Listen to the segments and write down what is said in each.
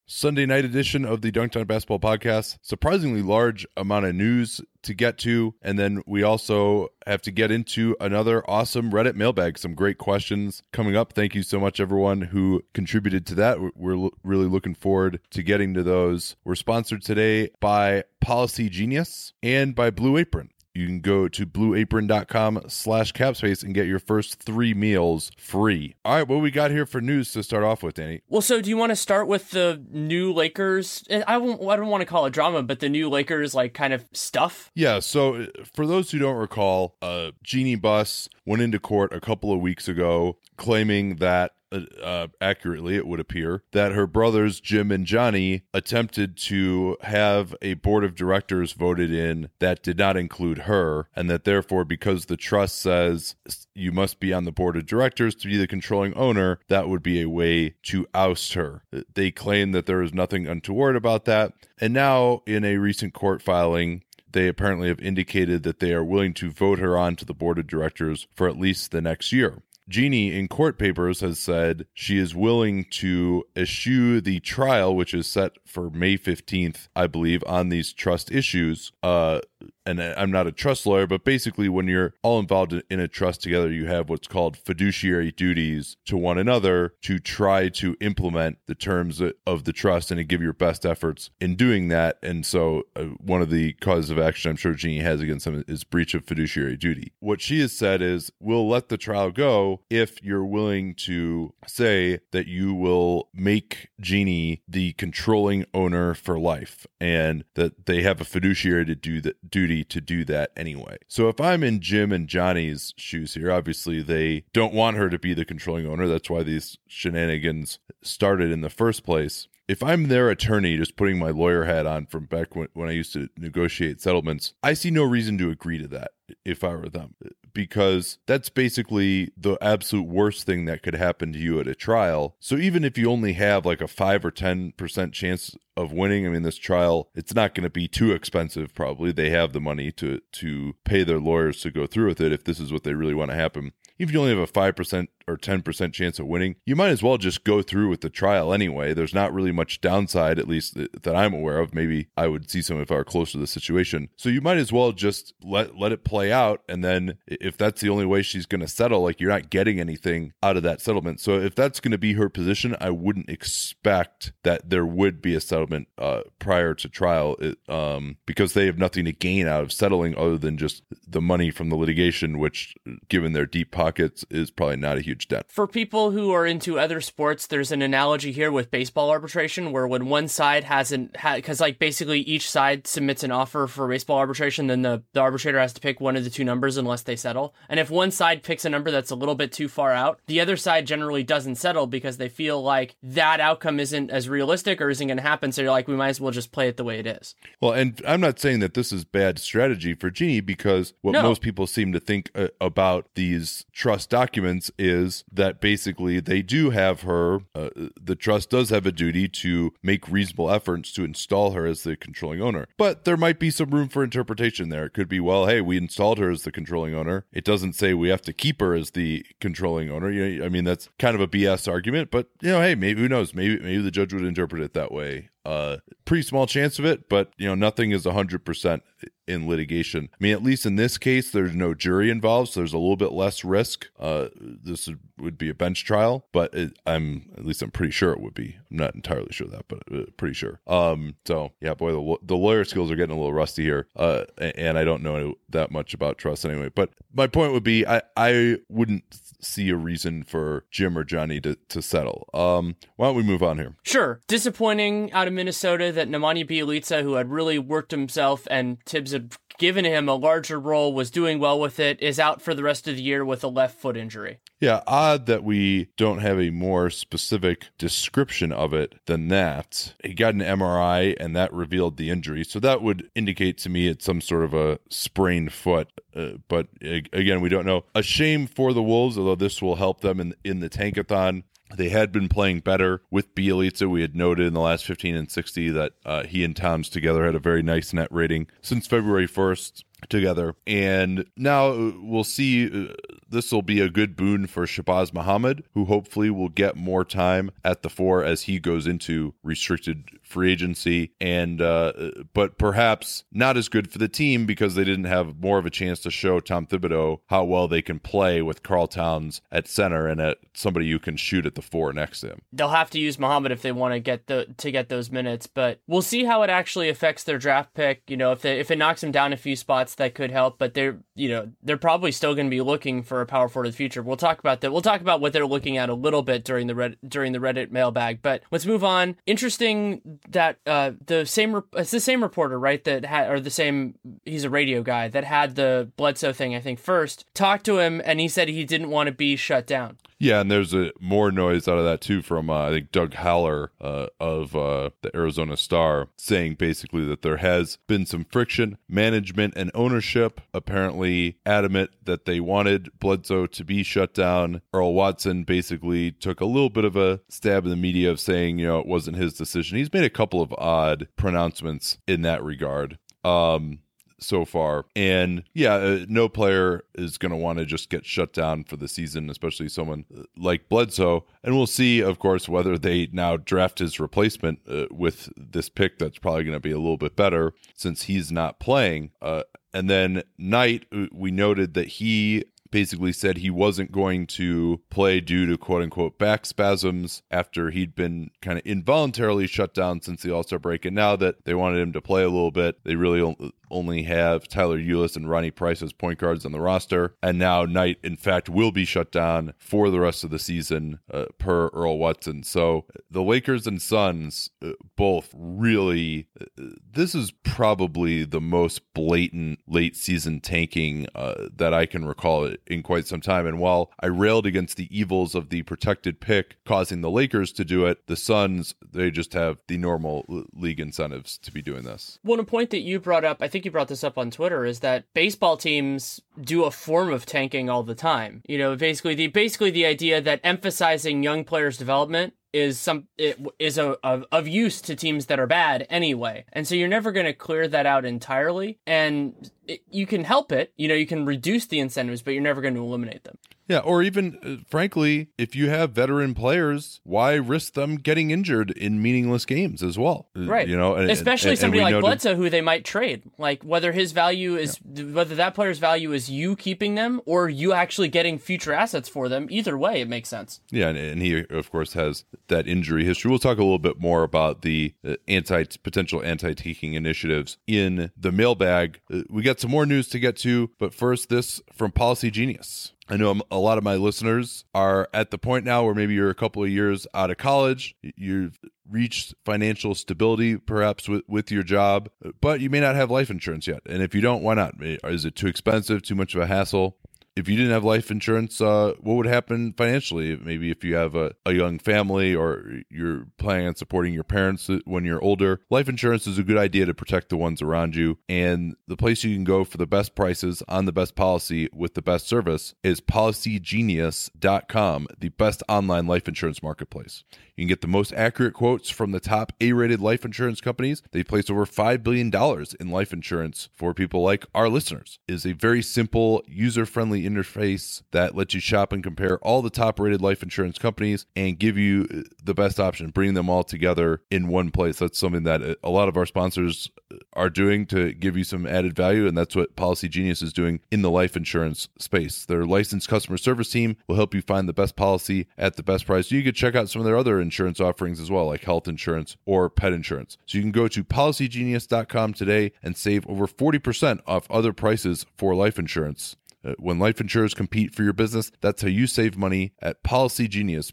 Sunday night edition of the Dunktown Basketball Podcast. Surprisingly large amount of news to get to, and then we also have to get into another awesome Reddit mailbag. Some great questions coming up. Thank you so much, everyone who contributed to that. We're really looking forward to getting to those. We're sponsored today by Policy Genius and by Blue Apron. You can go to blueapron.com/capspace and get your first 3 meals free. All right, what we got here for news to start off with, Danny? Well, so do you want to start with the new Lakers? I don't want to call it drama, but the new Lakers, like, kind of stuff? Yeah, so for those who don't recall, Jeannie Buss went into court a couple of weeks ago claiming that accurately, it would appear, that her brothers, Jim and Johnny, attempted to have a board of directors voted in that did not include her, and that therefore, because the trust says you must be on the board of directors to be the controlling owner, that would be a way to oust her. They claim that there is nothing untoward about that, and now, in a recent court filing, they apparently have indicated that they are willing to vote her onto the board of directors for at least the next year. Jeannie, in court papers, has said she is willing to eschew the trial, which is set for May 15th, I believe, on these trust issues. And I'm not a trust lawyer, but basically when you're all involved in a trust together, you have what's called fiduciary duties to one another to try to implement the terms of the trust and to give your best efforts in doing that. And so one of the causes of action I'm sure Jeannie has against them is breach of fiduciary duty. What she has said is, we'll let the trial go if you're willing to say that you will make Jeannie the controlling owner for life and that they have a fiduciary to do that duty to do that anyway. So if I'm in Jim and Johnny's shoes here, obviously they don't want her to be the controlling owner. That's why these shenanigans started in the first place. If I'm their attorney, just putting my lawyer hat on from back when I used to negotiate settlements, I see no reason to agree to that if I were them, because that's basically the absolute worst thing that could happen to you at a trial. So even if you only have like a 5 or 10% chance of winning, I mean, this trial, it's not going to be too expensive probably. They have the money to pay their lawyers to go through with it if this is what they really want to happen. Even if you only have a 5% or 10% chance of winning, you might as well just go through with the trial anyway. There's not really much downside, at least that I'm aware of. Maybe I would see some if I were close to the situation. So you might as well just let it play out. And then if that's the only way she's going to settle, like, you're not getting anything out of that settlement. So if that's going to be her position, I wouldn't expect that there would be a settlement prior to trial because they have nothing to gain out of settling other than just the money from the litigation, which, given their deep pockets, is probably not a huge debt. For people who are into other sports, there's an analogy here with baseball arbitration where when one side because like basically each side submits an offer for baseball arbitration, then the arbitrator has to pick one of the two numbers unless they settle. And if one side picks a number that's a little bit too far out, the other side generally doesn't settle because they feel like that outcome isn't as realistic or isn't going to happen. So you're like, we might as well just play it the way it is. Well, and I'm not saying that this is bad strategy for Jeannie, because what most people seem to think about these trust documents is that basically they do have her, the trust does have a duty to make reasonable efforts to install her as the controlling owner. But there might be some room for interpretation there. It could be, well, hey, we installed her as the controlling owner. It doesn't say we have to keep her as the controlling owner. You know, I mean, that's kind of a BS argument, but, you know, hey, maybe, who knows? Maybe the judge would interpret it that way. Pretty small chance of it, but, you know, nothing is 100% in litigation. I mean, at least in this case, there's no jury involved, so there's a little bit less risk. This would be a bench trial, but I'm pretty sure it would be. I'm not entirely sure of that, but pretty sure. So yeah, boy, the lawyer skills are getting a little rusty here, and I don't know that much about trust anyway. But my point would be, I wouldn't see a reason for Jim or Johnny to settle. Why don't we move on here? Sure. Disappointing out of Minnesota that Nemanja Bjelica, who had really worked himself and Tibbs had given him a larger role, was doing well with it, is out for the rest of the year with a left foot injury. Yeah, odd that we don't have a more specific description of it than that. He got an MRI and that revealed the injury. So that would indicate to me it's some sort of a sprained foot. But again, we don't know. A shame for the Wolves, although this will help them in the Tankathon. They had been playing better with Bjelica. We had noted in the last 15 and 60 that he and Towns together had a very nice net rating since February 1st. together. And now we'll see. This will be a good boon for Shabazz Muhammad, who hopefully will get more time at the 4 as he goes into restricted free agency. And but perhaps not as good for the team because they didn't have more of a chance to show Tom Thibodeau how well they can play with Karl Towns at center and at somebody you can shoot at the 4 next to him. They'll have to use Muhammad if they want to get those minutes, but we'll see how it actually affects their draft pick. If it knocks them down a few spots, that could help, but they're probably still going to be looking for a power forward of the future. We'll talk about that. We'll talk about what they're looking at a little bit during the Reddit mailbag, but let's move on. Interesting that it's the same reporter, right? He's a radio guy that had the Bledsoe thing, I think, first, talked to him, and he said he didn't want to be shut down. Yeah, and there's more noise out of that too from I think Doug Haller of the Arizona Star, saying basically that there has been some friction. Management and ownership apparently adamant that they wanted Bledsoe to be shut down. Earl Watson basically took a little bit of a stab in the media of saying, it wasn't his decision. He's made a couple of odd pronouncements in that regard. So far. And no player is going to want to just get shut down for the season, especially someone like Bledsoe. And we'll see, of course, whether they now draft his replacement with this pick that's probably going to be a little bit better since he's not playing. And then Knight, we noted that he basically said he wasn't going to play due to quote-unquote back spasms after he'd been kind of involuntarily shut down since the All-Star break. And now that they wanted him to play a little bit, they really only have Tyler Ulis and Ronnie Price as point guards on the roster. And now Knight, in fact, will be shut down for the rest of the season per Earl Watson. So the Lakers and Suns both really, this is probably the most blatant late season tanking that I can recall in quite some time. And while I railed against the evils of the protected pick causing the Lakers to do it, the Suns, they just have the normal league incentives to be doing this. Well, a point that you brought up, I think you brought this up on Twitter, is that baseball teams do a form of tanking all the time. Basically the idea that emphasizing young players' development is of use to teams that are bad anyway. And so you're never going to clear that out entirely. And you can help it, you can reduce the incentives, but you're never going to eliminate them. Yeah, or even, frankly, if you have veteran players, why risk them getting injured in meaningless games as well? Right. Especially somebody like Bledsoe, who they might trade. Like, whether whether that player's value is you keeping them or you actually getting future assets for them, either way, it makes sense. Yeah, and he, of course, has that injury history. We'll talk a little bit more about the potential anti-taking initiatives in the mailbag. We got some more news to get to, but first, this from Policy Genius. I know a lot of my listeners are at the point now where maybe you're a couple of years out of college, you've reached financial stability perhaps with your job, but you may not have life insurance yet. And if you don't, why not? Is it too expensive, too much of a hassle? If you didn't have life insurance, what would happen financially? Maybe if you have a young family or you're planning on supporting your parents when you're older, life insurance is a good idea to protect the ones around you. And the place you can go for the best prices on the best policy with the best service is PolicyGenius.com, the best online life insurance marketplace. You can get the most accurate quotes from the top A-rated life insurance companies. They place over $5 billion in life insurance for people like our listeners. It is a very simple, user-friendly interface that lets you shop and compare all the top-rated life insurance companies and give you the best option, bring them all together in one place. That's something that a lot of our sponsors are doing to give you some added value, and that's what Policy Genius is doing in the life insurance space. Their licensed customer service team will help you find the best policy at the best price. You can check out some of their other insurance offerings as well, like health insurance or pet insurance. So you can go to PolicyGenius.com today and save over 40% off other prices for life insurance. When life insurers compete for your business, that's how you save money at Policy Genius,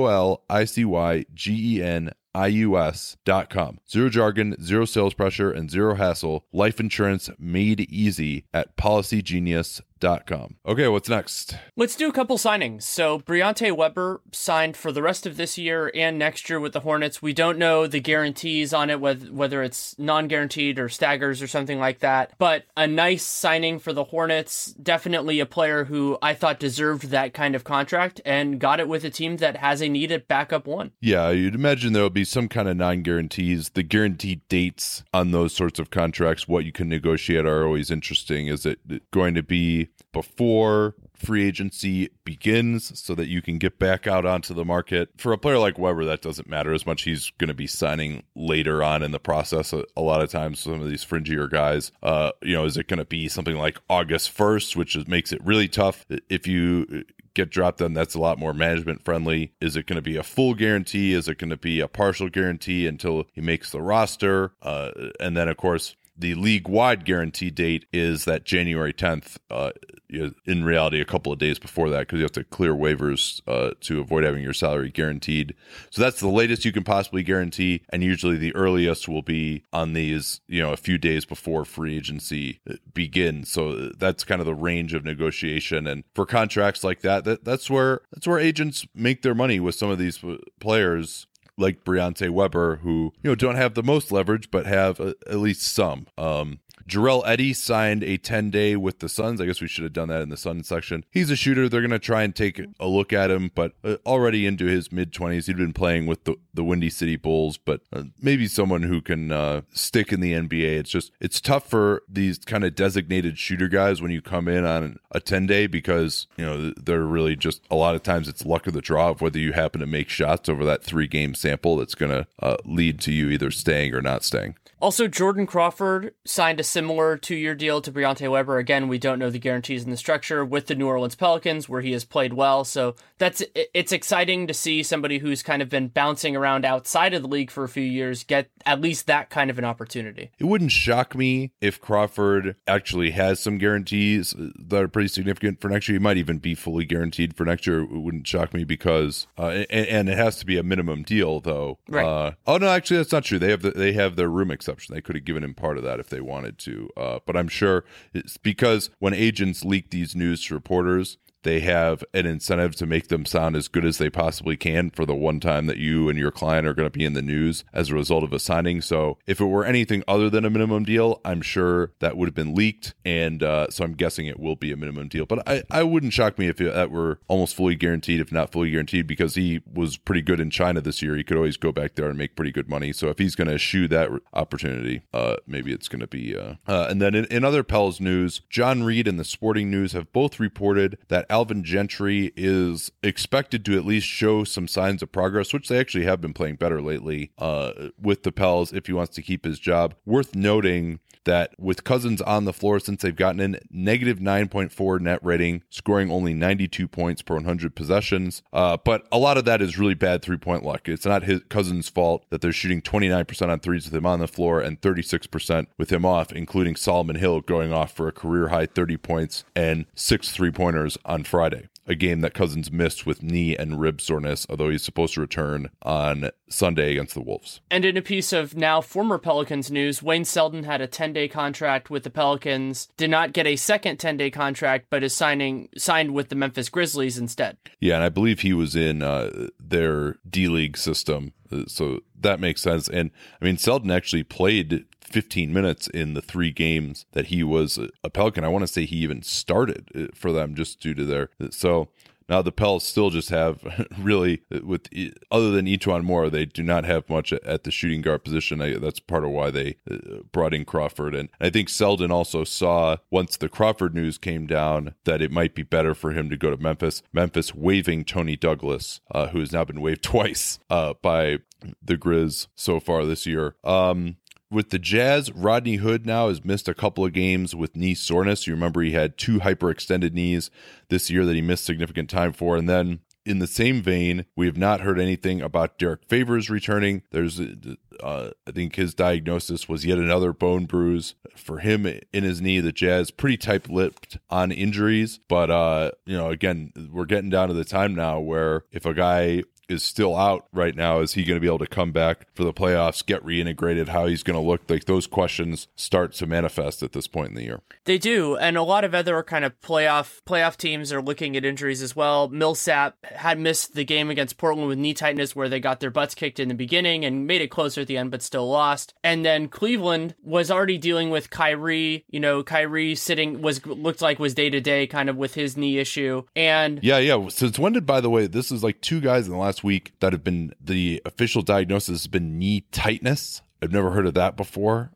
PolicyGenius.com. Zero jargon, zero sales pressure, and zero hassle. Life insurance made easy at PolicyGenius.com. Hornets.com. Okay, what's next? Let's do a couple signings. So Briante Weber signed for the rest of this year and next year with the Hornets. We don't know the guarantees on it, whether it's non-guaranteed or staggers or something like that. But a nice signing for the Hornets. Definitely a player who I thought deserved that kind of contract and got it with a team that has a needed backup one. Yeah, you'd imagine there'll be some kind of non-guarantees. The guaranteed dates on those sorts of contracts, what you can negotiate, are always interesting. Is it going to be before free agency begins so that you can get back out onto the market? For a player like Weber, that doesn't matter as much. He's going to be signing later on in the process. A lot of times, some of these fringier guys, is it going to be something like August 1st, which makes it really tough. If you get dropped, then that's a lot more management friendly. Is it going to be a full guarantee? Is it going to be a partial guarantee until he makes the roster? And then, of course, the league-wide guarantee date is that January 10th, in reality, a couple of days before that, because you have to clear waivers to avoid having your salary guaranteed. So that's the latest you can possibly guarantee, and usually the earliest will be on these, a few days before free agency begins. So that's kind of the range of negotiation. And for contracts like that's where agents make their money with some of these players, like Briante Weber, who don't have the most leverage, but have at least some. Jarrell Eddy signed a 10-day with the Suns. I guess we should have done that in the Suns section. He's a shooter. They're going to try and take a look at him, but already into his mid-20s. He'd been playing with the Windy City Bulls, but maybe someone who can stick in the NBA. It's tough for these kind of designated shooter guys when you come in on a 10-day because, they're really just, a lot of times it's luck of the draw of whether you happen to make shots over that 3-game sample that's going to lead to you either staying or not staying. Also, Jordan Crawford signed a similar 2-year deal to Briante Weber. Again, we don't know the guarantees in the structure with the New Orleans Pelicans, where he has played well. So it's exciting to see somebody who's kind of been bouncing around outside of the league for a few years get at least that kind of an opportunity. It wouldn't shock me if Crawford actually has some guarantees that are pretty significant for next year. He might even be fully guaranteed for next year. It wouldn't shock me because, and it has to be a minimum deal, though. Right. No, actually, that's not true. They have their room exception. They could have given him part of that if they wanted to. But I'm sure it's because when agents leak these news to reporters, they have an incentive to make them sound as good as they possibly can for the one time that you and your client are going to be in the news as a result of a signing. So if it were anything other than a minimum deal, I'm sure that would have been leaked. And so I'm guessing it will be a minimum deal. But I wouldn't shock me if that were almost fully guaranteed, if not fully guaranteed, because he was pretty good in China this year. He could always go back there and make pretty good money. So if he's going to eschew that opportunity, maybe it's going to be. And then in other Pels news, John Reed and the Sporting News have both reported that Alvin Gentry is expected to at least show some signs of progress, which they actually have been playing better lately with the Pels if he wants to keep his job. Worth noting that with Cousins on the floor since they've gotten in, negative 9.4 net rating, scoring only 92 points per 100 possessions. But a lot of that is really bad three-point luck. It's not his Cousins' fault that they're shooting 29% on threes with him on the floor and 36% with him off, including Solomon Hill going off for a career-high 30 points and 6 three-pointers on Friday, a game that Cousins missed with knee and rib soreness, although he's supposed to return on Sunday against the Wolves. And in a piece of now former Pelicans news, Wayne Selden had a 10-day contract with the Pelicans, did not get a second 10-day contract, but is signed with the Memphis Grizzlies instead. Yeah, and I believe he was in their D-League system, so that makes sense. And I mean, Selden actually played 15 minutes in the 3 games that he was a Pelican. I want to say he even started for them just due to their. So now the Pels still just have really, with other than Etuan Moore, they do not have much at the shooting guard position. That's part of why they brought in Crawford. And I think Selden also saw, once the Crawford news came down, that it might be better for him to go to Memphis. Memphis waiving Tony Douglas, who has now been waived twice by the Grizz so far this year. With the Jazz, Rodney Hood now has missed a couple of games with knee soreness. You remember he had 2 hyperextended knees this year that he missed significant time for. And then in the same vein, we have not heard anything about Derek Favors returning. There's, I think his diagnosis was yet another bone bruise for him in his knee. The Jazz pretty tight-lipped on injuries. But, again, we're getting down to the time now where if a guy is still out right now. Is he going to be able to come back for the playoffs, get reintegrated, how he's going to look? Like, those questions start to manifest at this point in the year. They do, and a lot of other kind of playoff teams are looking at injuries as well. Millsap had missed the game against Portland with knee tightness, where they got their butts kicked in the beginning and made it closer at the end, but still lost. And then Cleveland was already dealing with Kyrie. Kyrie looked like was day to day kind of with his knee issue. And yeah. Since when did, by the way, this is like 2 guys in the last week that have been, the official diagnosis has been knee tightness. I've never heard of that before.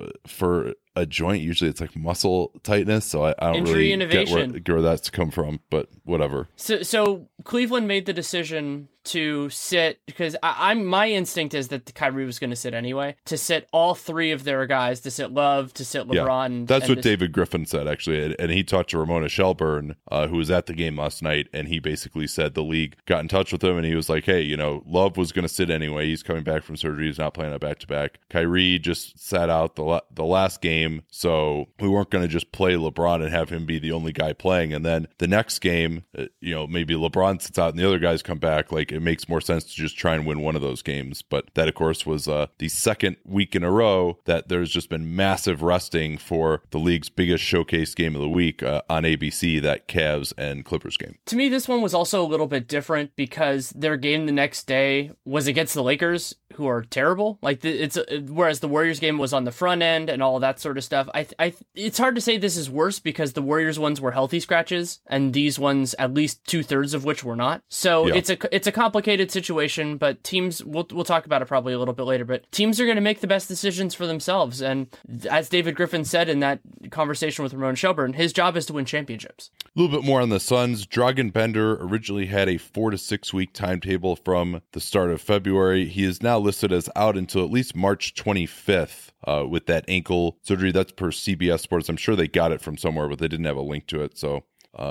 For a joint, usually it's like muscle tightness, so I don't injury really get where that's come from, but whatever. So Cleveland made the decision to sit, because my instinct is that Kyrie was going to sit anyway, to sit all 3 of their guys, to sit Love, to sit LeBron. Yeah, that's what David Griffin said, actually, and he talked to Ramona Shelburne, who was at the game last night, and he basically said the league got in touch with him, and he was like, hey, Love was going to sit anyway. He's coming back from surgery. He's not playing a back-to-back. Kyrie just sat out the last game, so we weren't going to just play LeBron and have him be the only guy playing, and then the next game, maybe LeBron sits out and the other guys come back. Like, it makes more sense to just try and win one of those games. But that, of course, was the second week in a row that there's just been massive resting for the league's biggest showcase game of the week on ABC, that Cavs and Clippers game. To me, this one was also a little bit different because their game the next day was against the Lakers, who are terrible. Like, whereas the Warriors game was on the front end and all that sort of stuff. It's hard to say this is worse because the Warriors ones were healthy scratches and these ones, at least 2/3 of which were not. So yeah. It's a complicated situation, but teams, we'll talk about it probably a little bit later, but teams are going to make the best decisions for themselves. And as David Griffin said in that conversation with Ramon Shelburne, his job is to win championships. A little bit more on the Suns. Dragan Bender originally had a 4 to 6 week timetable from the start of February. He is now listed as out until at least March 25th with that ankle surgery. That's per CBS Sports. I'm sure they got it from somewhere, but they didn't have a link to it. So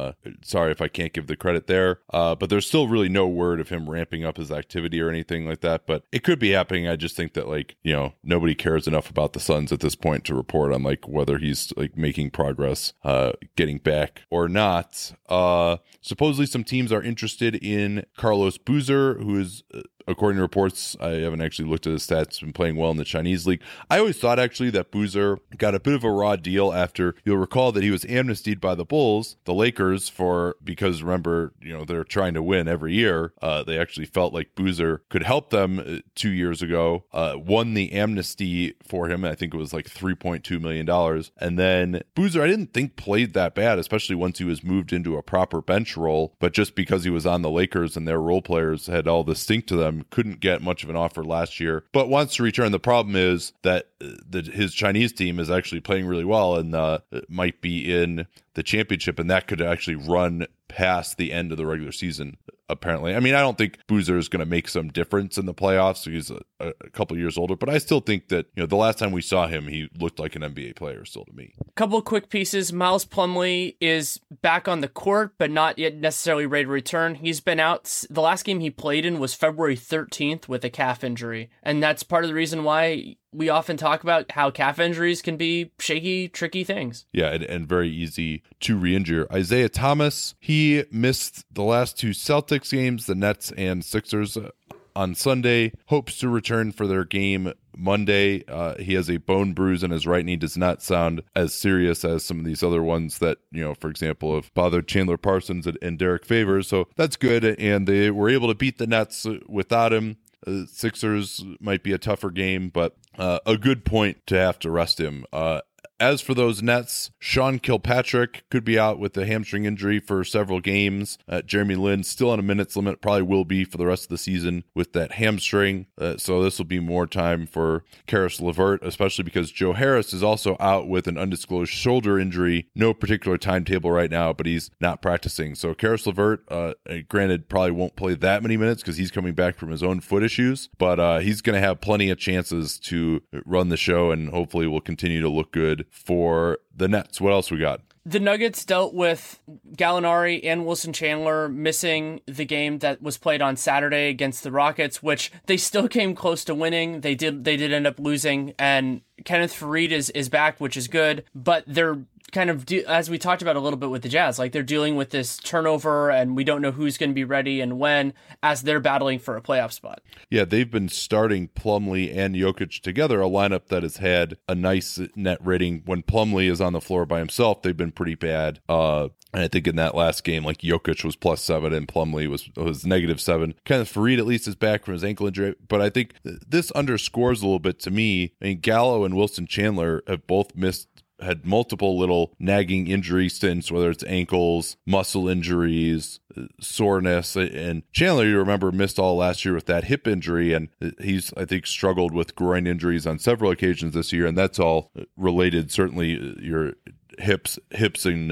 sorry if I can't give the credit there. But there's still really no word of him ramping up his activity or anything like that. But it could be happening. I just think that, nobody cares enough about the Suns at this point to report on whether he's making progress, getting back or not. Supposedly some teams are interested in Carlos Boozer, who is, according to reports, I haven't actually looked at his stats, been playing well in the Chinese league. I always thought actually that Boozer got a bit of a raw deal after, you'll recall that he was amnestied by the Bulls, the Lakers, because remember, they're trying to win every year. They actually felt like Boozer could help them 2 years ago, won the amnesty for him. I think it was like $3.2 million. And then Boozer, I didn't think played that bad, especially once he was moved into a proper bench role. But just because he was on the Lakers and their role players had all the stink to them, couldn't get much of an offer last year, but wants to return. The problem is that his Chinese team is actually playing really well and might be in the championship, and that could actually run past the end of the regular season, apparently. I mean, I don't think Boozer is going to make some difference in the playoffs. He's a couple years older, but I still think that, the last time we saw him, he looked like an NBA player still to me. Couple of quick pieces. Miles Plumlee is back on the court, but not yet necessarily ready to return. He's been out. The last game he played in was February 13th with a calf injury, and that's part of the reason why we often talk about how calf injuries can be shaky, tricky things. Yeah, and very easy to re-injure. Isaiah Thomas, he missed the last 2 Celtics games, the Nets and Sixers, on Sunday. Hopes to return for their game Monday. He has a bone bruise in his right knee. Does not sound as serious as some of these other ones that, for example, have bothered Chandler Parsons and Derek Favors. So that's good. And they were able to beat the Nets without him. Sixers might be a tougher game, but a good point to have to rest him. As for those Nets, Sean Kilpatrick could be out with a hamstring injury for several games. Jeremy Lin still on a minutes limit, probably will be for the rest of the season with that hamstring. So this will be more time for Karis LeVert, especially because Joe Harris is also out with an undisclosed shoulder injury. No particular timetable right now, but he's not practicing. So Karis LeVert, granted, probably won't play that many minutes because he's coming back from his own foot issues, but he's going to have plenty of chances to run the show and hopefully will continue to look good for the Nets. What else we got? The Nuggets dealt with Gallinari and Wilson Chandler missing the game that was played on Saturday against the Rockets, which they still came close to winning. They did end up losing, and Kenneth Faried is back, which is good, but their kind of as we talked about a little bit with the Jazz, like they're dealing with this turnover and we don't know who's going to be ready and when as they're battling for a playoff spot. Yeah, they've been starting Plumlee and Jokic together, a lineup that has had a nice net rating. When Plumlee is on the floor by himself, they've been pretty bad. And I think in that last game, like Jokic was +7 and Plumlee was -7. Kenneth Faried at least is back from his ankle injury, but I think this underscores a little bit to me. I mean, Gallo and Wilson Chandler have both had multiple little nagging injury stints, whether it's ankles, muscle injuries, soreness. And Chandler, you remember, missed all last year with that hip injury, and he's, I think, struggled with groin injuries on several occasions this year, and that's all related. Certainly your hips and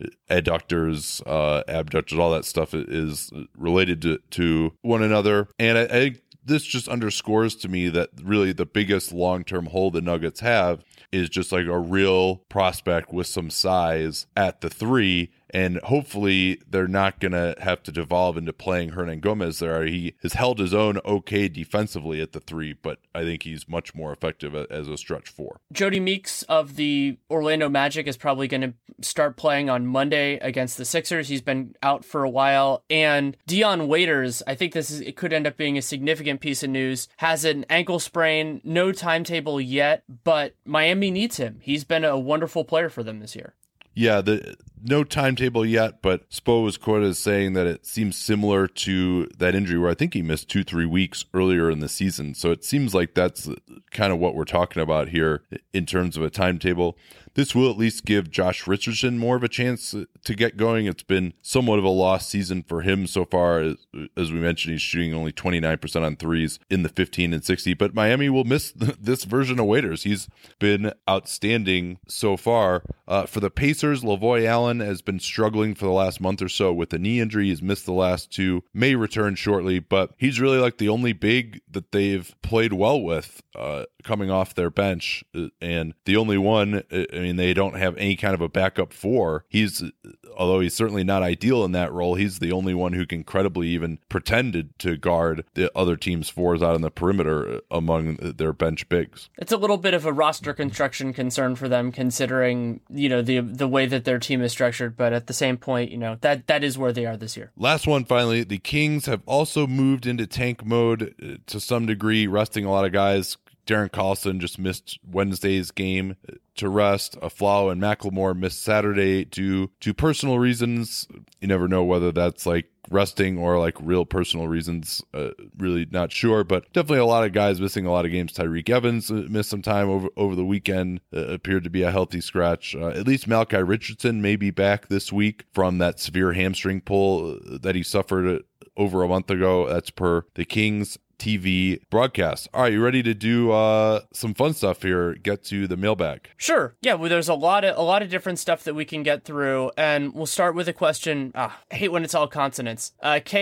adductors, abductors, all that stuff is related to one another. And I think this just underscores to me that really the biggest long-term hole the Nuggets have is just like a real prospect with some size at the 3. And hopefully they're not going to have to devolve into playing Hernangomez there. He has held his own okay defensively at the 3, but I think he's much more effective as a stretch 4. Jody Meeks of the Orlando Magic is probably going to start playing on Monday against the Sixers. He's been out for a while. And Dion Waiters, I think it could end up being a significant piece of news, has an ankle sprain, no timetable yet, but Miami needs him. He's been a wonderful player for them this year. Yeah, no timetable yet, but Spo was quoted as saying that it seems similar to that injury where I think he missed 2-3 weeks earlier in the season. So it seems like that's kind of what we're talking about here in terms of a timetable. This will at least give Josh Richardson more of a chance to get going. It's been somewhat of a lost season for him so far. As we mentioned, he's shooting only 29% on threes in the 15 and 60, but Miami will miss this version of Waiters. He's been outstanding so far. For the Pacers, Lavoy Allen has been struggling for the last month or so with a knee injury. He's missed the last 2, may return shortly, but he's really like the only big that they've played well with coming off their bench, and the only one, I mean, they don't have any kind of a backup 4. Although he's certainly not ideal in that role, he's the only one who can credibly even pretend to guard the other team's 4s out on the perimeter among their bench bigs. It's a little bit of a roster construction concern for them, considering, the way that their team is structured, but at the same point, that is where they are this year. Last one, finally, the Kings have also moved into tank mode to some degree, resting a lot of guys. Darren Collison just missed Wednesday's game to rest. Aflalo and McLemore missed Saturday due to personal reasons. You never know whether that's like resting or like real personal reasons. Really not sure, but definitely a lot of guys missing a lot of games. Tyreek Evans missed some time over the weekend. Appeared to be a healthy scratch. At least Malachi Richardson may be back this week from that severe hamstring pull that he suffered over a month ago. That's per the Kings TV broadcast. All right, you ready to do some fun stuff here? Get to the mailbag. Sure. Yeah, well, there's a lot of different stuff that we can get through, and we'll start with a question. I hate when it's all consonants.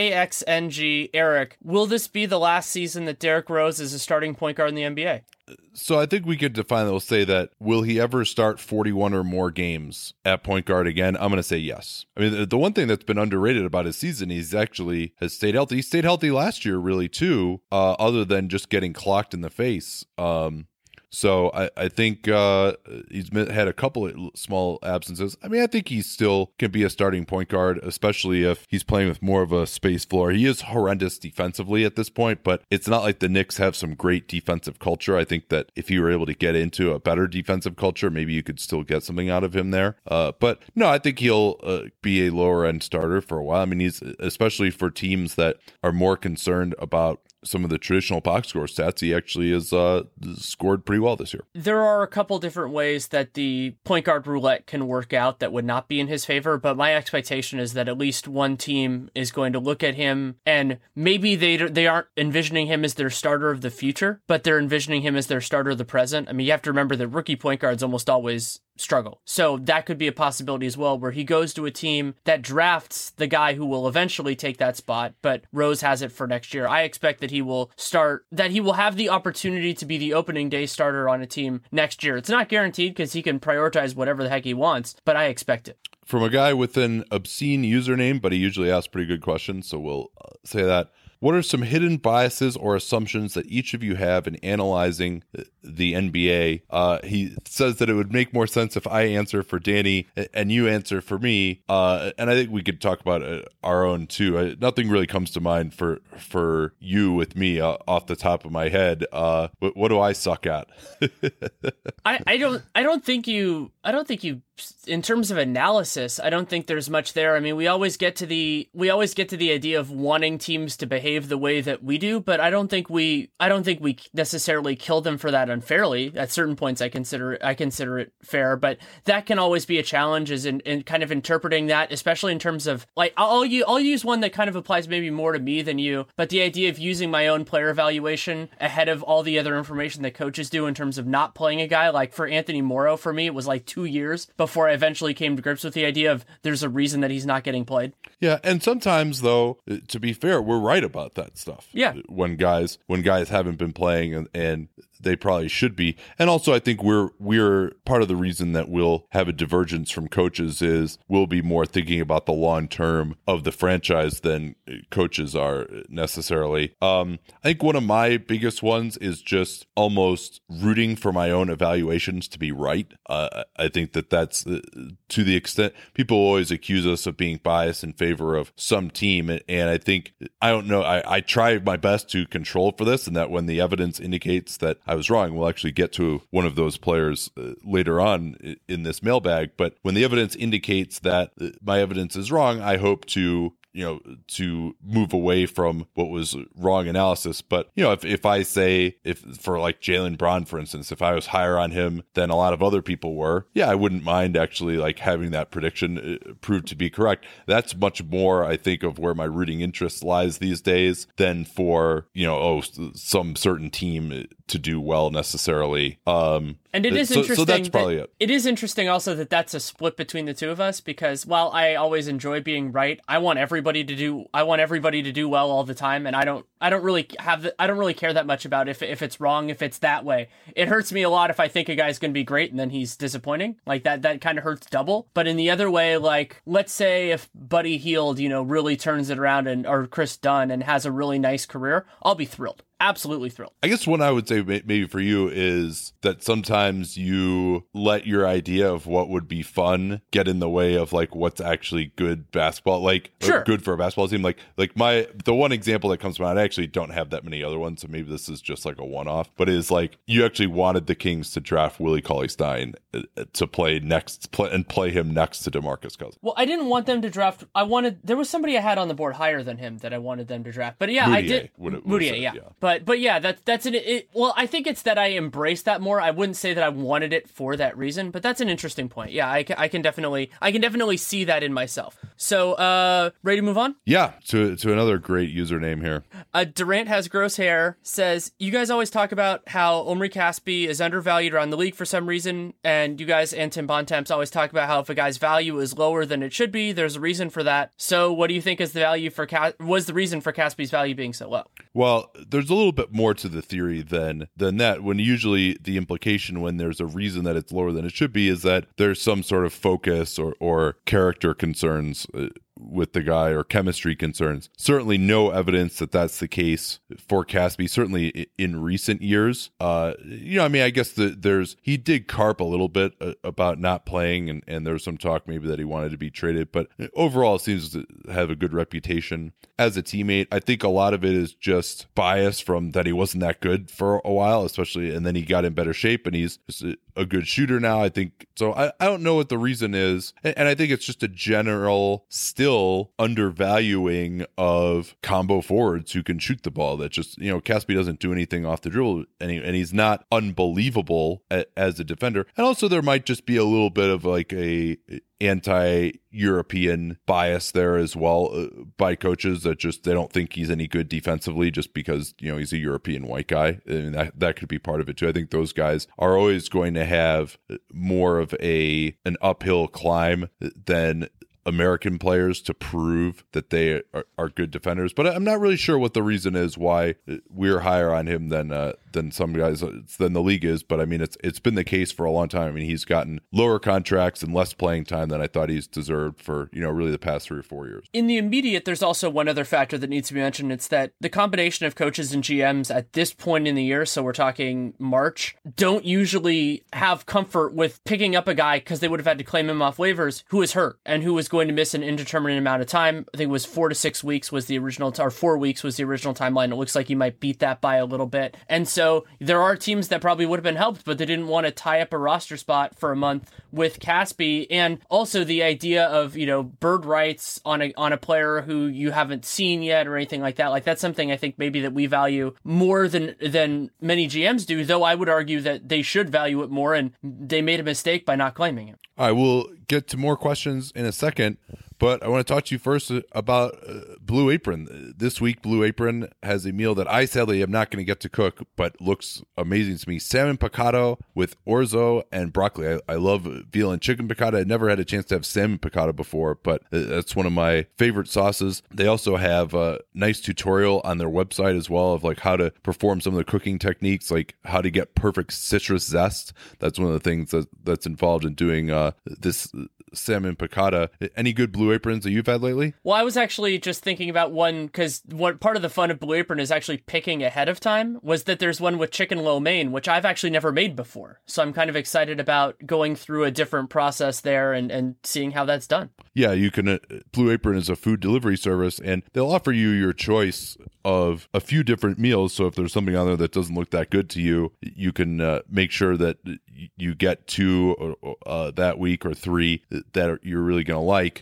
KXNG Eric, will this be the last season that Derrick Rose is a starting point guard in the NBA? So I think we could define that. We'll say that, will he ever start 41 or more games at point guard again? I'm going to say yes. I mean, the one thing that's been underrated about his season, he's actually has stayed healthy. He stayed healthy last year, really, too, other than just getting clocked in the face. So I think he's had a couple of small absences. I mean, I think he still can be a starting point guard, especially if he's playing with more of a space floor. He is horrendous defensively at this point, but it's not like the Knicks have some great defensive culture. I think that if you were able to get into a better defensive culture, maybe you could still get something out of him there. But no, I think he'll be a lower end starter for a while. I mean, he's especially for teams that are more concerned about some of the traditional box score stats, he actually has scored pretty well this year. There are a couple different ways that the point guard roulette can work out that would not be in his favor, but my expectation is that at least one team is going to look at him, and maybe they aren't envisioning him as their starter of the future, but they're envisioning him as their starter of the present. I mean, you have to remember that rookie point guards almost always struggle. So that could be a possibility as well, where he goes to a team that drafts the guy who will eventually take that spot, but Rose has it for next year. I expect that he will have the opportunity to be the opening day starter on a team next year. It's not guaranteed because he can prioritize whatever the heck he wants, but I expect it. From a guy with an obscene username, but he usually asks pretty good questions, so we'll say that. what are some hidden biases or assumptions that each of you have in analyzing the NBA? He says that it would make more sense if I answer for Danny and you answer for me. And I think we could talk about our own too. Nothing really comes to mind for you with me off the top of my head. What do I suck at? I don't think you, in terms of analysis, I don't think there's much there. I mean, we always get to the idea of wanting teams to behave the way that we do, but I don't think we necessarily kill them for that unfairly. At certain points, I consider it fair, but that can always be a challenge, is in kind of interpreting that, especially in terms of, like, I'll use one that kind of applies maybe more to me than you, but the idea of using my own player evaluation ahead of all the other information that coaches do in terms of not playing a guy. Like for Anthony Morrow, for me, it was like 2 years before I eventually came to grips with the idea of there's a reason that he's not getting played. Yeah, and sometimes, though, to be fair, we're right about that stuff. Yeah. When guys haven't been playing and they probably should be. And also, I think we're part of the reason that we'll have a divergence from coaches is we'll be more thinking about the long term of the franchise than coaches are necessarily. I think one of my biggest ones is just almost rooting for my own evaluations to be right. I think that's to the extent people always accuse us of being biased in favor of some team. And I think, I don't know, I try my best to control for this, and that when the evidence indicates that I was wrong, we'll actually get to one of those players later on in this mailbag. But when the evidence indicates that my evidence is wrong, I hope to move away from what was wrong analysis. But, if I say, if for like Jaylen Brown, for instance, if I was higher on him than a lot of other people were, I wouldn't mind actually like having that prediction proved to be correct. That's much more, I think, of where my rooting interest lies these days than for, some certain team to do well necessarily. And it is interesting. So that's probably it. It is interesting also that that's a split between the two of us, because while I always enjoy being right, I want everybody to do well all the time, and I don't really care that much about if it's wrong, if it's that way. It hurts me a lot if I think a guy's going to be great and then he's disappointing. Like that kind of hurts double. But in the other way, like let's say if Buddy Hield, really turns it around or Chris Dunn and has a really nice career, I'll be thrilled. Absolutely thrilled. I guess what I would say maybe for you is that sometimes you let your idea of what would be fun get in the way of like what's actually good basketball, like sure. Good for a basketball team. Like the one example that comes to mind, I actually don't have that many other ones, so maybe this is just like a one-off, but is like you actually wanted the Kings to draft Willie Cauley-Stein to play him next to DeMarcus Cousins. Well, I didn't want them to draft. There was somebody I had on the board higher than him that I wanted them to draft. But yeah, Moutier, I did. Moutier, yeah. But yeah, that's well, I think it's that I embrace that more. I wouldn't say that I wanted it for that reason, but that's an interesting point. Yeah, I can definitely see that in myself. So, ready to move on? Yeah, to another great username here. Durant Has Gross Hair says, you guys always talk about how Omri Caspi is undervalued around the league for some reason, and you guys and Tim Bontemps always talk about how if a guy's value is lower than it should be, there's a reason for that. So what do you think is was the reason for Caspi's value being so low? Well, there's a little bit more to the theory than that. When usually the implication when there's a reason that it's lower than it should be is that there's some sort of focus or character concerns with the guy or chemistry concerns. Certainly no evidence that that's the case for Caspi, certainly in recent years. I guess he did carp a little bit about not playing and there's some talk maybe that he wanted to be traded, but overall it seems to have a good reputation as a teammate. I think a lot of it is just bias from that he wasn't that good for a while, especially, and then he got in better shape and he's just a good shooter now, I think. So I don't know what the reason is. And I think it's just a general still undervaluing of combo forwards who can shoot the ball. That just, Caspi doesn't do anything off the dribble and he's not unbelievable as a defender. And also there might just be a little bit of like a anti-European bias there as well by coaches that just they don't think he's any good defensively just because he's a European white guy, and that could be part of it too. I think those guys are always going to have more of an uphill climb than American players to prove that they are good defenders. But I'm not really sure what the reason is why we're higher on him than some guys, than the league is. But I mean, it's been the case for a long time. I mean, he's gotten lower contracts and less playing time than I thought he's deserved for, really the past 3 or 4 years. In the immediate, there's also one other factor that needs to be mentioned. It's that the combination of coaches and GMs at this point in the year, so we're talking March, don't usually have comfort with picking up a guy because they would have had to claim him off waivers who is hurt and who was going to miss an indeterminate amount of time. I think it was 4 to 6 weeks was the original, or 4 weeks was the original timeline. It looks like you might beat that by a little bit. And so there are teams that probably would have been helped, but they didn't want to tie up a roster spot for a month with Caspi. And also the idea of, bird rights on a player who you haven't seen yet or anything like that. Like, that's something I think maybe that we value more than many GMs do, though I would argue that they should value it more, and they made a mistake by not claiming it. All right, we'll get to more questions in a second, but I want to talk to you first about Blue Apron. This week, Blue Apron has a meal that I sadly am not going to get to cook, but looks amazing to me. Salmon piccata with orzo and broccoli. I love veal and chicken piccata. I never had a chance to have salmon piccata before, but that's one of my favorite sauces. They also have a nice tutorial on their website as well of like how to perform some of the cooking techniques, like how to get perfect citrus zest. That's one of the things that's involved in doing this salmon piccata. Any good Blue Aprons that you've had lately? Well, I was actually just thinking about one, because what part of the fun of Blue Apron is actually picking ahead of time, was that there's one with chicken lo mein, which I've actually never made before. So I'm kind of excited about going through a different process there and seeing how that's done. Yeah, you can. Blue Apron is a food delivery service, and they'll offer you your choice of a few different meals. So if there's something on there that doesn't look that good to you, you can make sure that you get 2 that week or 3 that you're really going to like.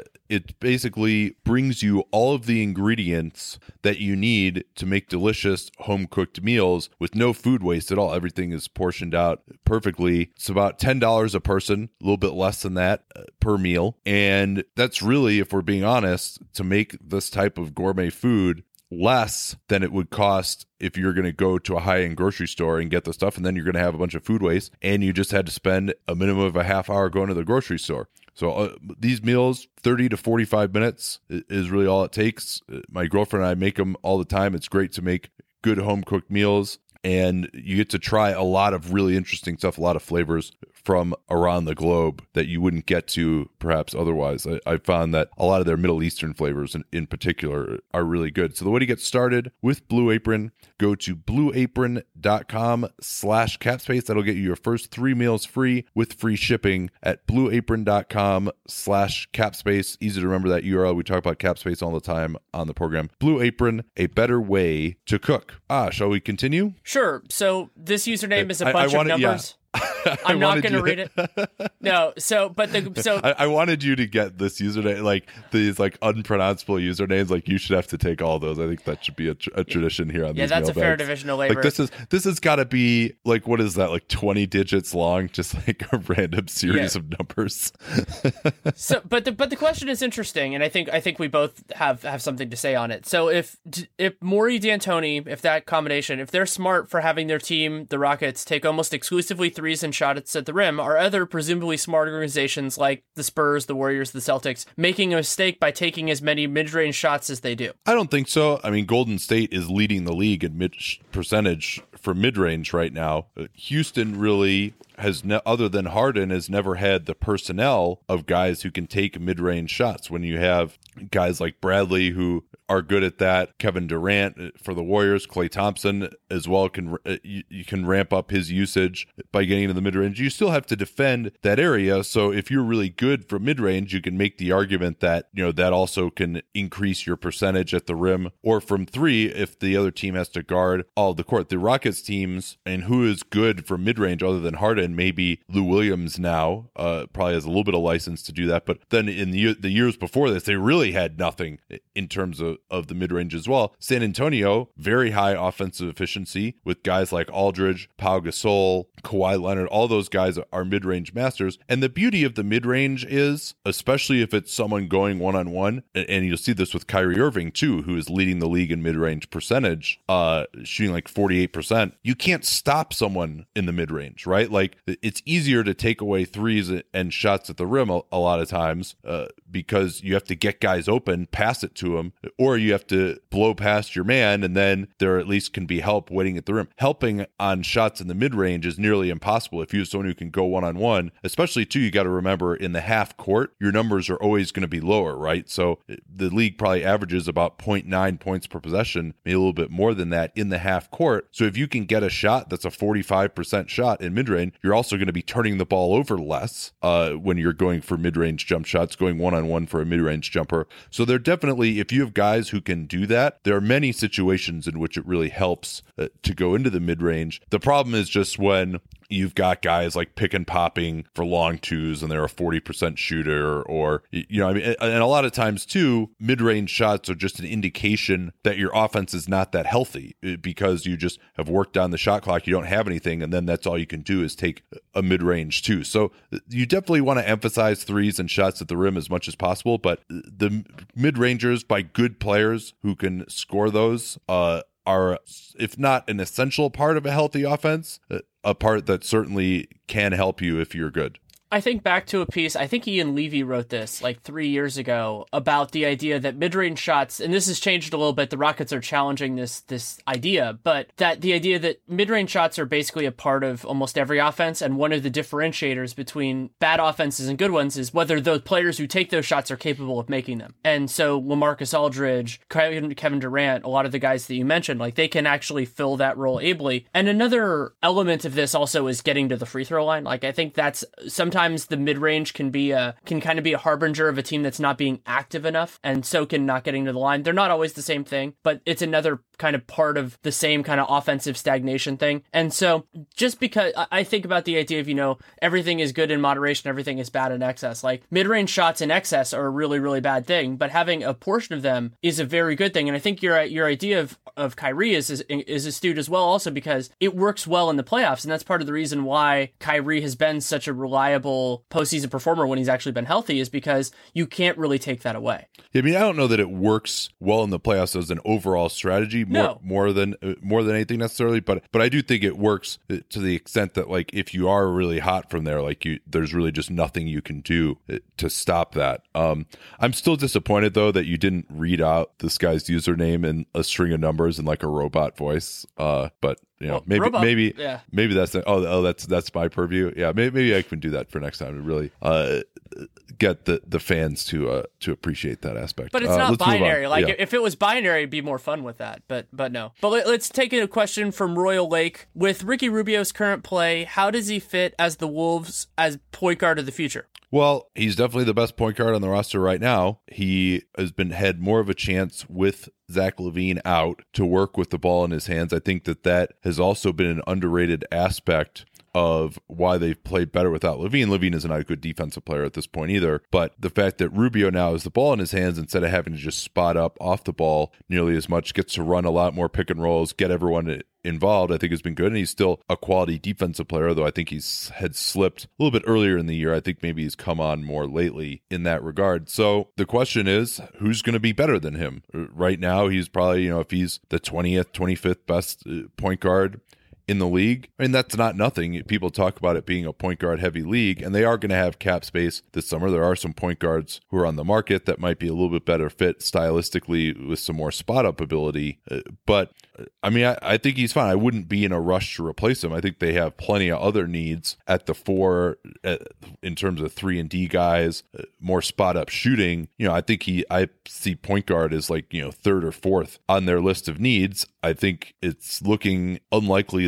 It basically brings you all of the ingredients that you need to make delicious home-cooked meals with no food waste at all. Everything is portioned out perfectly. It's about $10 a person, a little bit less than that per meal. And that's really, if we're being honest, to make this type of gourmet food less than it would cost if you're going to go to a high-end grocery store and get the stuff, and then you're going to have a bunch of food waste, and you just had to spend a minimum of a half hour going to the grocery store. So these meals, 30 to 45 minutes is really all it takes. My girlfriend and I make them all the time. It's great to make good home-cooked meals, and you get to try a lot of really interesting stuff, a lot of flavors from around the globe that you wouldn't get to perhaps otherwise. I found that a lot of their Middle Eastern flavors in particular are really good. So the way to get started with Blue Apron, go to blueapron.com/capspace. That'll get you your first 3 meals free with free shipping at blueapron.com/capspace. Easy to remember that URL. We talk about Capspace all the time on the program. Blue Apron, a better way to cook. Shall we continue? Sure. So this username is a bunch of numbers. Yeah. I'm not going to read it. No. I wanted you to get this username, like these like unpronounceable usernames. Like you should have to take all those. I think that should be a tradition here on. Yeah, that's a fair division of labor. Like this has got to be like, what is that? Like 20 digits long, just like a random series of numbers. But the question is interesting, and I think we both have something to say on it. So if Morey D'Antoni, if that combination, if they're smart for having their team, the Rockets, take almost exclusively threes and shots at the rim, are other presumably smart organizations like the Spurs, the Warriors, the Celtics making a mistake by taking as many mid-range shots as they do? I don't think so. I mean, Golden State is leading the league in percentage for mid-range right now. Houston really has, other than Harden, has never had the personnel of guys who can take mid-range shots. When you have guys like Bradley who are good at that, Kevin Durant for the Warriors, Klay Thompson as well, you can ramp up his usage by getting into the mid-range. You still have to defend that area, so if you're really good from mid-range, you can make the argument that that also can increase your percentage at the rim or from 3 if the other team has to guard all of the court. The Rockets teams, and who is good from mid-range other than Harden, maybe Lou Williams now, probably has a little bit of license to do that, but then in the years before this, they really had nothing in terms of of the mid-range as well. San Antonio, very high offensive efficiency with guys like Aldridge, Pau Gasol, Kawhi Leonard. All those guys are mid-range masters. And the beauty of the mid-range is, especially if it's someone going one-on-one, and you'll see this with Kyrie Irving too, who is leading the league in mid-range percentage, shooting like 48%. You can't stop someone in the mid-range, right? Like, it's easier to take away threes and shots at the rim a lot of times because you have to get guys open, pass it to them, or you have to blow past your man, and then there at least can be help waiting at the rim. Helping on shots in the mid-range is nearly impossible if you have someone who can go one-on-one, especially too, you got to remember in the half court, your numbers are always going to be lower, right? So the league probably averages about 0.9 points per possession, maybe a little bit more than that in the half court. So if you can get a shot that's a 45% shot in mid-range, you're also going to be turning the ball over less when you're going for mid-range jump shots, going one-on-one for a mid-range jumper. So there definitely, if you have guys who can do that, there are many situations in which it really helps to go into the mid-range. The problem is just when you've got guys like pick and popping for long twos and they're a 40% shooter, or, you know, I mean, and a lot of times too, mid-range shots are just an indication that your offense is not that healthy because you just have worked down the shot clock. You don't have anything. And then that's all you can do is take a mid-range too. So you definitely want to emphasize threes and shots at the rim as much as possible. But the mid-rangers by good players who can score those, are, if not an essential part of a healthy offense, a part that certainly can help you if you're good. I think back to a piece, I think Ian Levy wrote this like 3 years ago about the idea that mid-range shots, and this has changed a little bit, the Rockets are challenging this idea, but that the idea that mid-range shots are basically a part of almost every offense, and one of the differentiators between bad offenses and good ones is whether those players who take those shots are capable of making them. And so LaMarcus Aldridge, Kevin Durant, a lot of the guys that you mentioned, like they can actually fill that role ably. And another element of this also is getting to the free throw line. Like I think that's sometimes the mid-range can kind of be a harbinger of a team that's not being active enough, and so can not getting to the line. They're not always the same thing, but it's another kind of part of the same kind of offensive stagnation thing. And so just because I think about the idea of, you know, everything is good in moderation, everything is bad in excess. Like mid-range shots in excess are a really, really bad thing, but having a portion of them is a very good thing. And I think your idea of Kyrie is astute as well, also because it works well in the playoffs. And that's part of the reason why Kyrie has been such a reliable postseason performer when he's actually been healthy, is because you can't really take that away. I mean, I don't know that it works well in the playoffs as an overall strategy more than anything necessarily, but I do think it works to the extent that, like, if you are really hot from there, like there's really just nothing you can do to stop that. I'm still disappointed though that you didn't read out this guy's username in a string of numbers in like a robot voice. But you know, maybe that's that's my purview. Yeah, maybe I can do that for next time to really get the fans to appreciate that aspect. But it's not binary. Like if it was binary, it'd be more fun with that. But no. But let's take a question from Royal Lake. With Ricky Rubio's current play, how does he fit as the Wolves as point guard of the future? Well, he's definitely the best point guard on the roster right now. He has had more of a chance with Zach LaVine out to work with the ball in his hands. I think that has also been an underrated aspect of why they've played better without LaVine. LaVine is not a good defensive player at this point either, but the fact that Rubio now has the ball in his hands instead of having to just spot up off the ball nearly as much, gets to run a lot more pick and rolls, get everyone involved, I think has been good. And he's still a quality defensive player, though I think had slipped a little bit earlier in the year. I think maybe he's come on more lately in that regard. So the question is, who's going to be better than him? Right now, he's probably, if he's the 20th, 25th best point guard in the league, I mean, that's not nothing. People talk about it being a point guard heavy league, and they are going to have cap space this summer. There are some point guards who are on the market that might be a little bit better fit stylistically with some more spot up ability. But I mean, I think he's fine. I wouldn't be in a rush to replace him. I think they have plenty of other needs at the four in terms of 3-and-D guys, more spot up shooting. I think I see point guard as like, third or fourth on their list of needs. I think it's looking unlikely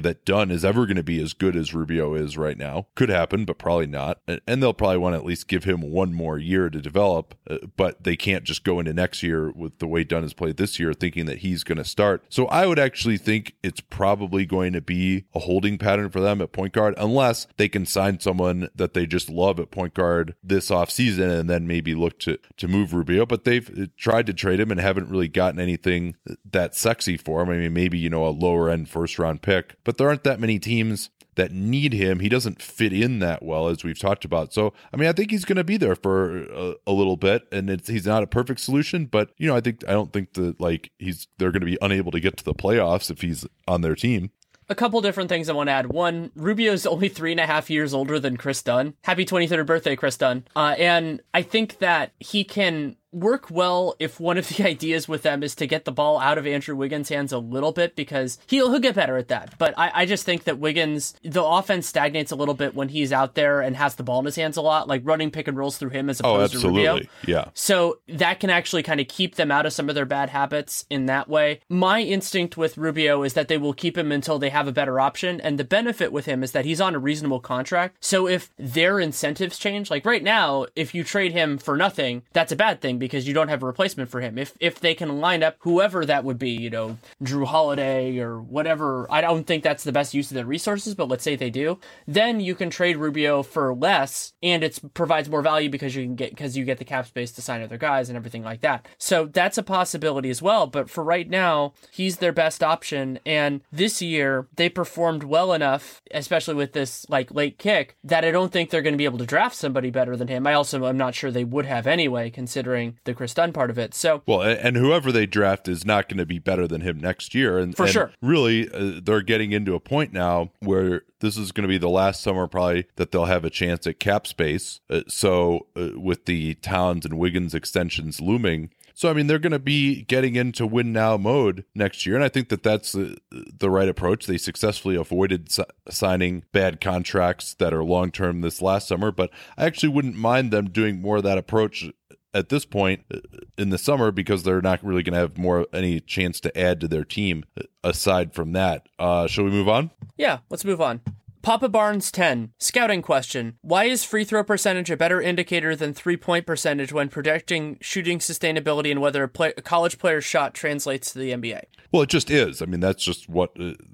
that Dunn is ever going to be as good as Rubio is right now. Could happen, but probably not. And they'll probably want to at least give him one more year to develop, but they can't just go into next year with the way Dunn has played this year thinking that he's going to start. So I would actually think it's probably going to be a holding pattern for them at point guard, unless they can sign someone that they just love at point guard this offseason and then maybe look to move Rubio. But they've tried to trade him and haven't really gotten anything that sexy for him. I mean, maybe, a lower end first round pick, but there aren't that many teams that need him. He doesn't fit in that well, as we've talked about. So, I mean, I think he's going to be there for a little bit, and he's not a perfect solution, but I don't think that they're going to be unable to get to the playoffs if he's on their team. A couple different things I want to add. One, Rubio's only 3.5 years older than Chris Dunn. Happy 23rd birthday, Chris Dunn. And I think that he can work well if one of the ideas with them is to get the ball out of Andrew Wiggins' hands a little bit, because he'll get better at that. But I just think that Wiggins, the offense stagnates a little bit when he's out there and has the ball in his hands a lot, like running pick and rolls through him as opposed to Rubio. Yeah. So that can actually kind of keep them out of some of their bad habits in that way. My instinct with Rubio is that they will keep him until they have a better option. And the benefit with him is that he's on a reasonable contract. So if their incentives change, like right now, if you trade him for nothing, that's a bad thing because you don't have a replacement for him. If they can line up whoever that would be, Drew Holiday or whatever, I don't think that's the best use of their resources, but let's say they do, then you can trade Rubio for less, and it provides more value because you get the cap space to sign other guys and everything like that. So that's a possibility as well. But for right now, he's their best option. And this year they performed well enough, especially with this late kick, that I don't think they're going to be able to draft somebody better than him. I also am not sure they would have anyway, considering the Chris Dunn part of it. So, well, and whoever they draft is not going to be better than him next year. And for sure, really, they're getting into a point now where this is going to be the last summer probably that they'll have a chance at cap space. So with the Towns and Wiggins extensions looming. So, I mean, they're going to be getting into win now mode next year. And I think that that's the right approach. They successfully avoided signing bad contracts that are long-term this last summer. But I actually wouldn't mind them doing more of that approach at this point in the summer, because they're not really going to have any chance to add to their team aside from that. Shall we move on? Yeah, let's move on. Papa Barnes 10. Scouting question. Why is free throw percentage a better indicator than 3-point percentage when predicting shooting sustainability and whether a college player's shot translates to the NBA? Well, it just is. I mean, that's just what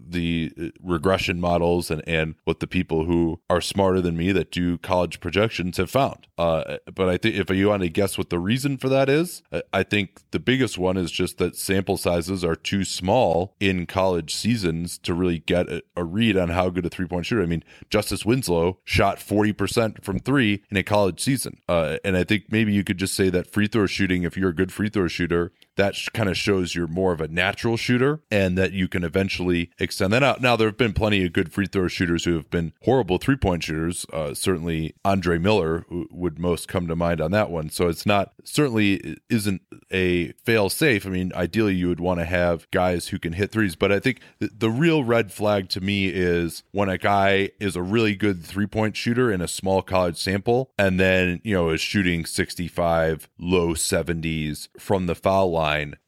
the regression models and what the people who are smarter than me that do college projections have found. But I think if you want to guess what the reason for that is, I think the biggest one is just that sample sizes are too small in college seasons to really get a read on how good a 3-point shooter. I mean, Justice Winslow shot 40% from three in a college season. And I think maybe you could just say that free throw shooting, if you're a good free throw shooter, that kind of shows you're more of a natural shooter and that you can eventually extend that out. Now, there have been plenty of good free throw shooters who have been horrible 3-point shooters. Certainly Andre Miller would most come to mind on that one. So it's certainly isn't a fail safe. I mean, ideally you would want to have guys who can hit threes, but I think the real red flag to me is when a guy is a really good 3-point shooter in a small college sample and then, is shooting 65, low 70s from the foul line.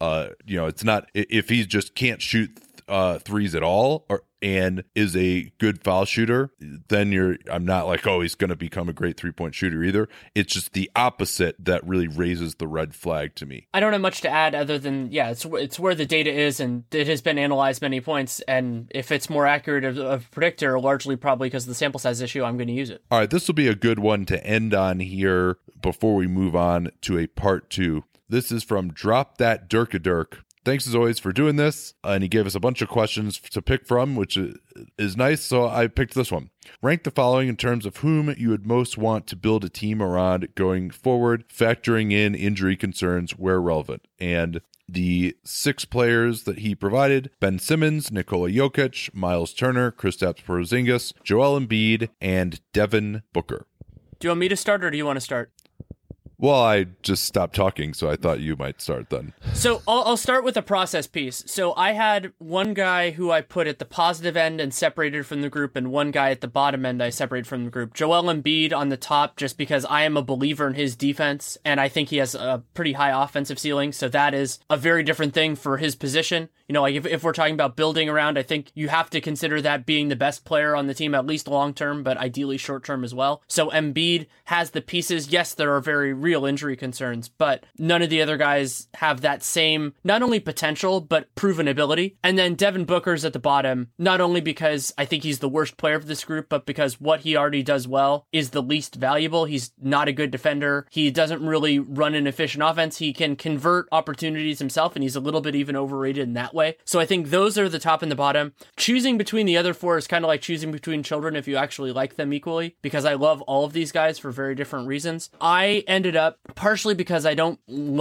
It's not, if he just can't shoot threes at all and is a good foul shooter, then I'm not like, oh, he's going to become a great 3-point shooter either. It's just the opposite that really raises the red flag to me. I don't have much to add other than, it's where the data is, and it has been analyzed many points. And if it's more accurate of a predictor, largely probably because of the sample size issue, I'm going to use it. All right, this will be a good one to end on here before we move on to a part 2. This is from Drop That Dirk-a-Dirk. Thanks as always for doing this. And he gave us a bunch of questions to pick from, which is nice. So I picked this one. Rank the following in terms of whom you would most want to build a team around going forward, factoring in injury concerns where relevant. And the 6 players that he provided: Ben Simmons, Nikola Jokic, Miles Turner, Kristaps Porzingis, Joel Embiid, and Devin Booker. Do you want me to start or do you want to start? Well, I just stopped talking, so I thought you might start then. So I'll start with the process piece. So I had one guy who I put at the positive end and separated from the group, and one guy at the bottom end I separated from the group. Joel Embiid on the top, just because I am a believer in his defense, and I think he has a pretty high offensive ceiling, so that is a very different thing for his position. You know, like if we're talking about building around, I think you have to consider that being the best player on the team, at least long term, but ideally short term as well. So Embiid has the pieces. Yes, there are very real injury concerns, but none of the other guys have that same, not only potential, but proven ability. And then Devin Booker's at the bottom, not only because I think he's the worst player of this group, but because what he already does well is the least valuable. He's not a good defender. He doesn't really run an efficient offense. He can convert opportunities himself, and he's a little bit even overrated in that way. So I think those are the top and the bottom. Choosing between the other four is kind of like choosing between children if you actually like them equally, because I love all of these guys for very different reasons. I ended up, partially because I don't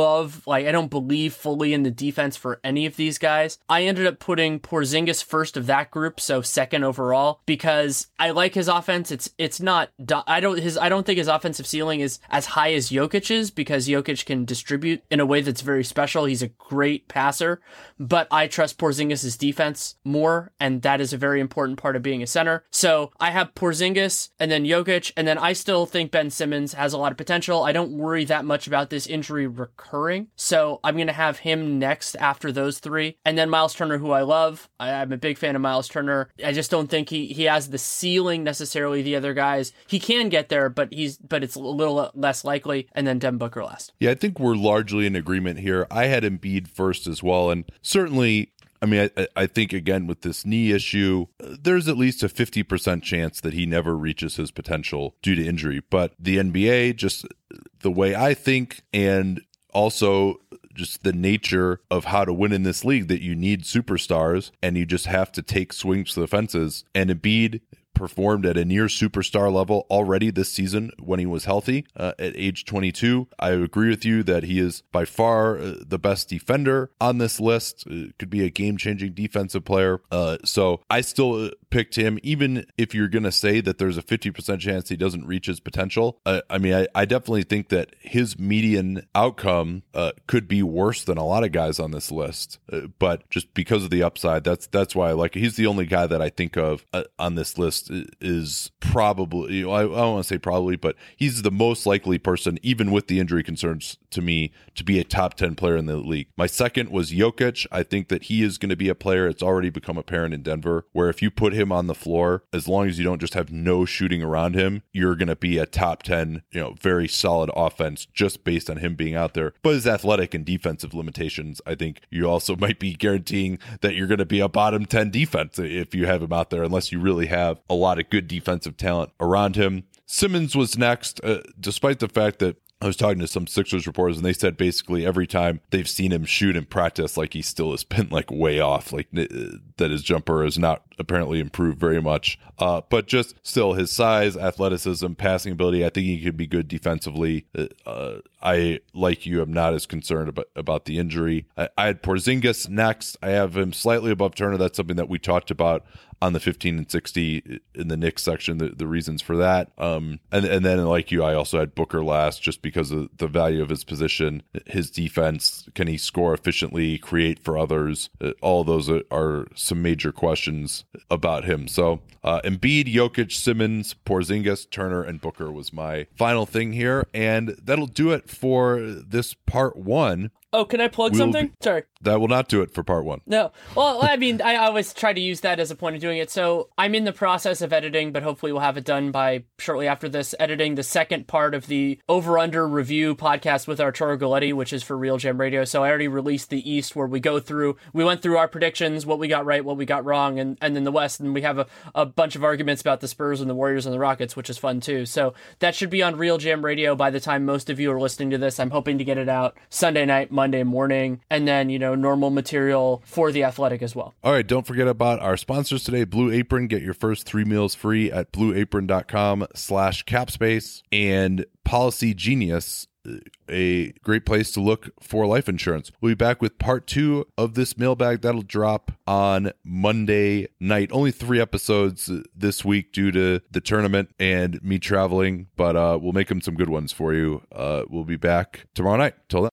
believe fully in the defense for any of these guys, I ended up putting Porzingis first of that group, so second overall, because I like his offense. It's not, I don't think his offensive ceiling is as high as Jokic's, because Jokic can distribute in a way that's very special. He's a great passer, but I trust Porzingis' defense more, and that is a very important part of being a center. So I have Porzingis and then Jokic, and then I still think Ben Simmons has a lot of potential. I don't worry that much about this injury recurring, so I'm going to have him next after those three. And then Miles Turner, who I love. I'm a big fan of Miles Turner. I just don't think he has the ceiling necessarily the other guys. He can get there, but it's a little less likely. And then Devin Booker last. Yeah, I think we're largely in agreement here. I had Embiid first as well, and certainly, I mean, I think, again, with this knee issue, there's at least a 50% chance that he never reaches his potential due to injury. But the NBA, just the way I think, and also just the nature of how to win in this league, that you need superstars and you just have to take swings to the fences. And Embiid performed at a near superstar level already this season when he was healthy at age 22. I agree with you that he is by far the best defender on this list. Could be a game-changing defensive player. So I still picked him, even if you're going to say that there's a 50% chance he doesn't reach his potential. I definitely think that his median outcome could be worse than a lot of guys on this list. But just because of the upside, that's why I like it. He's the only guy that I think of on this list is probably, I don't want to say probably, but he's the most likely person, even with the injury concerns to me, to be a top 10 player in the league. My second was Jokic. I think that he is going to be a player, it's already become apparent in Denver, where if you put him on the floor, as long as you don't just have no shooting around him, you're going to be a top 10, very solid offense just based on him being out there. But his athletic and defensive limitations, I think you also might be guaranteeing that you're going to be a bottom 10 defense if you have him out there, unless you really have a lot of good defensive talent around him. Simmons was next, despite the fact that I was talking to some Sixers reporters, and they said basically every time they've seen him shoot in practice, like he still has been like way off, like that his jumper has not apparently improved very much. But just still his size, athleticism, passing ability, I think he could be good defensively. I, like you, am not as concerned about the injury. I had Porzingis next. I have him slightly above Turner. That's something that we talked about on the 15 and 60 in the Knicks section, the reasons for that. And then, like you, I also had Booker last, just because of the value of his position, his defense. Can he score efficiently, create for others? All of those are some major questions about him. So Embiid, Jokic, Simmons, Porzingis, Turner, and Booker was my final thing here. And that'll do it for this part one. Oh, can I plug something? Sorry. That will not do it for part one. No. Well, I mean, I always try to use that as a point of doing it. So I'm in the process of editing, but hopefully we'll have it done by shortly after this, editing the second part of the Over-Under review podcast with Arturo Galletti, which is for Real Jam Radio. So I already released the East, where we went through our predictions, what we got right, what we got wrong, and then the West, and we have a bunch of arguments about the Spurs and the Warriors and the Rockets, which is fun too. So that should be on Real Jam Radio by the time most of you are listening to this. I'm hoping to get it out Sunday night, Monday morning, and then, normal material for The Athletic as well. All right, don't forget about our sponsors today, Blue Apron. Get your first 3 meals free at blueapron.com/capspace, and Policy Genius, a great place to look for life insurance. We'll be back with part 2 of this mailbag. That'll drop on Monday night. Only 3 episodes this week due to the tournament and me traveling, but we'll make them some good ones for you. We'll be back tomorrow night. Till then.